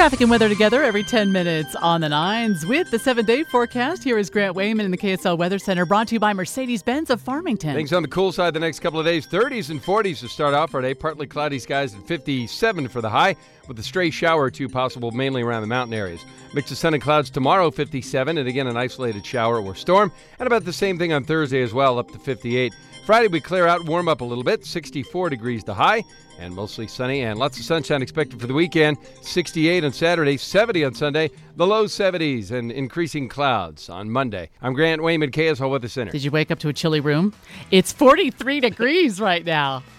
Traffic and weather together every 10 minutes on the nines with the 7-day forecast. Here is Grant Wayman in the KSL Weather Center, brought to you by Mercedes-Benz of Farmington. Things on the cool side the next couple of days. 30s and 40s to start off our day. Partly cloudy skies at 57 for the high, with a stray shower or two possible mainly around the mountain areas. Mix of sun and clouds tomorrow, 57, and again an isolated shower or storm. And about the same thing on Thursday as well, up to 58. Friday we clear out, warm up a little bit, 64 degrees the high, and mostly sunny and lots of sunshine expected for the weekend. 68 on Saturday, 70 on Sunday, the low 70s and increasing clouds on Monday. I'm Grant Wayman, KSL Weather Center. Did you wake up to a chilly room? It's 43 degrees right now.